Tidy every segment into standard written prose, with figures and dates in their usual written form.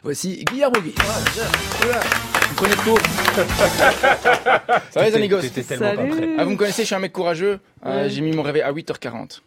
Voici Guillermo Guy. Vous prenez tout. Ça va les amigos? T'étais tellement pas prêt. Vous me connaissez, je suis un mec courageux. J'ai mis mon réveil à 8h40.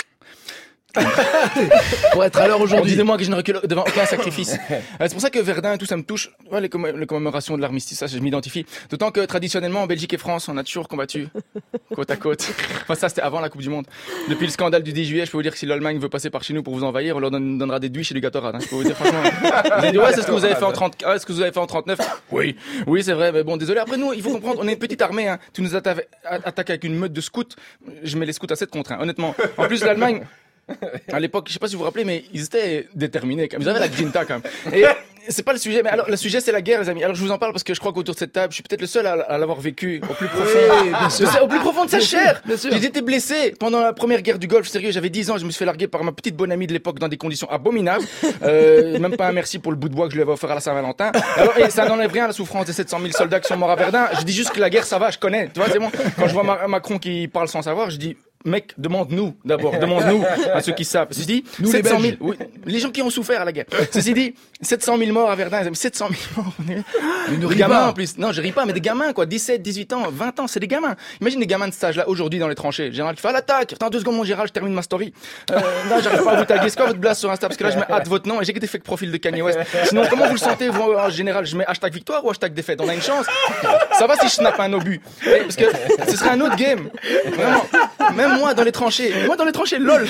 Pour être à l'heure On aujourd'hui. dit de moi que je ne recule devant aucun sacrifice. C'est pour ça que Verdun et tout ça me touche. Ouais, les commémorations de l'armistice, ça je m'identifie. D'autant que traditionnellement en Belgique et France, on a toujours combattu côte à côte. Enfin ça c'était avant la Coupe du Monde. Depuis le scandale du 10 juillet, je peux vous dire que si l'Allemagne veut passer par chez nous pour vous envahir, on leur donnera des douches et du Gatorade. Hein. Je peux vous dire franchement. Vous avez dit ouais, c'est ce que vous avez fait en 30, est-ce que vous avez fait en 39? Oui, c'est vrai. Mais bon, désolé. Après nous, il faut comprendre, on est une petite armée. Hein. Tu nous attaques avec une meute de scouts. Je mets les scouts à 7 contre 1. Honnêtement. En plus l'Allemagne. À l'époque, je sais pas si vous vous rappelez, mais ils étaient déterminés. Ils avaient la grinta quand même. Et c'est pas le sujet, mais alors le sujet c'est la guerre, les amis. Alors je vous en parle parce que je crois qu'autour de cette table, je suis peut-être le seul à l'avoir vécu au plus profond. Oui, bien sûr. Au plus profond de sa chair. Bien sûr. J'ai été blessé pendant la première guerre du Golfe. Sérieux, j'avais 10 ans, je me suis fait larguer par ma petite bonne amie de l'époque dans des conditions abominables. Même pas un merci pour le bout de bois que je lui avais offert à la Saint-Valentin. Alors, et ça n'enlève rien à la souffrance des 700 000 soldats qui sont morts à Verdun. Je dis juste que la guerre, ça va, je connais. Tu vois, c'est bon. Quand je vois Macron qui parle sans savoir, je dis mec, demande-nous d'abord, demande-nous à ceux qui savent. Ceci dit, Nous, les 700 000, Belges. oui, les gens qui ont souffert à la guerre. Ceci dit, 700 000 morts à Verdun, 700 000 morts. Mais ne Des ris gamins pas. en plus. Non, je ris pas, mais des gamins quoi, 17, 18 ans, 20 ans, c'est des gamins. Imagine des gamins de stage là aujourd'hui dans les tranchées. Gérald qui fait à l'attaque. Attends 2 secondes mon Gérald, je termine ma story. Non, j'arrive pas à vous taguer. C'est quoi votre blast sur Insta? Parce que là je mets hâte votre nom et j'ai que des fake profils de Kanye West. Sinon comment vous le sentez vous en général? Je mets hashtag victoire ou hashtag défaite? On a une chance. Ça va si je snappe un obus. Parce que ce serait un autre game. Vraiment. Même moi dans les tranchées. Moi dans les tranchées, lol.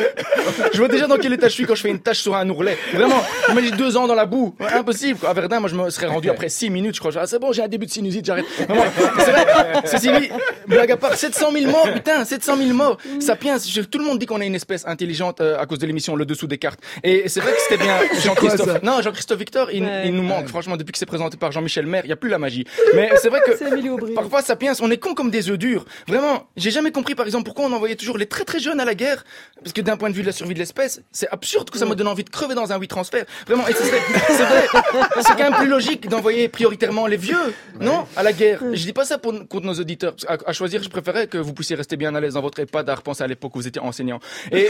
Je vois déjà dans quel état je suis quand je fais une tâche sur un ourlet. Vraiment. Imagine 2 ans dans la boue. Ouais, impossible. Quoi. À Verdun, moi je me serais rendu après 6 minutes, je crois. Ah, c'est bon, j'ai un début de sinusite, j'arrête. Vraiment. C'est vrai. Ceci dit, blague à part, 700 000 morts, putain, 700 000 morts. Sapiens, tout le monde dit qu'on est une espèce intelligente à cause de l'émission Le Dessous des cartes. Et c'est vrai que c'était bien Jean-Christophe. ça Non, Jean-Christophe Victor, il nous manque. Franchement, depuis que c'est présenté par Jean-Michel Maire, il y a plus la magie. Mais c'est vrai que C'est Émilie Aubry. parfois, Sapiens, on est con comme des œufs durs. Vraiment, j'ai jamais compris, par exemple, pourquoi on envoyait toujours les très très jeunes à la guerre. Parce que d'un point de vue de la survie de l'espèce, c'est absurde que ça me donne envie de crever dans un 8 transfert. Vraiment, et c'est vrai, c'est quand même plus logique d'envoyer prioritairement les vieux, non, à la guerre. Je dis pas ça contre nos auditeurs. À choisir, je préférais que vous puissiez rester bien à l'aise dans votre EHPAD à repenser à l'époque où vous étiez enseignant. Et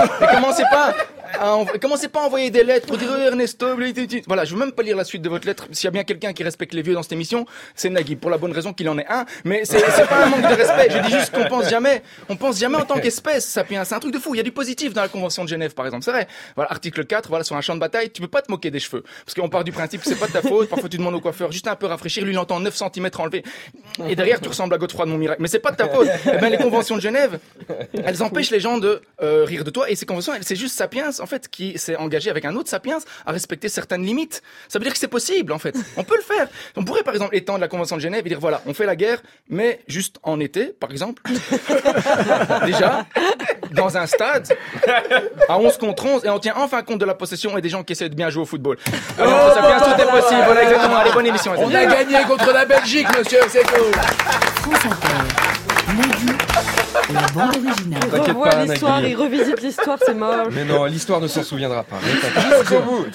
commencez pas à envoyer des lettres pour dire Ernesto, voilà, je veux même pas lire la suite de votre lettre. S'il y a bien quelqu'un qui respecte les vieux dans cette émission, c'est Nagui, pour la bonne raison qu'il en est un. Mais c'est pas un manque de respect. Je dis juste qu'on pense jamais en tant qu'espèce, Sapiens. C'est un truc de fou. Il y a du positif dans la Convention de Genève, par exemple. C'est vrai. Voilà, article 4, voilà, sur un champ de bataille, tu peux pas te moquer des cheveux. Parce qu'on part du principe que c'est pas de ta faute. Parfois, tu demandes au coiffeur juste un peu rafraîchir. Lui, il entend 9 cm enlevé. Et derrière, tu ressembles à Godefroy de Montmirail. Mais c'est pas de ta faute. Eh ben, les conventions de Genève, elles empêchent les gens de rire de toi. Et ces conventions, c'est juste Sapiens, en fait, qui s'est engagé avec un autre Sapiens à respecter certaines limites. Ça veut dire que c'est possible, en fait. On peut le faire. On pourrait, par exemple, étendre la convention de Genève et dire, voilà, on fait la guerre, mais juste en été, par exemple. Déjà, dans un stade, à 11 contre 11, et on tient enfin compte de la possession et des gens qui essaient de bien jouer au football. Alors, Sapiens, tout est possible. Voilà, exactement. Allez, bonne émission. les On amis. a gagné contre la Belgique, monsieur, c'est cool. France Inter. Nagui et la bande originale. T'inquiète Revois pas, l'histoire, Nagui. il revisite l'histoire, c'est moche. Mais non, l'histoire ne s'en souviendra pas. Mais t'inquiète. Jusqu'au bout.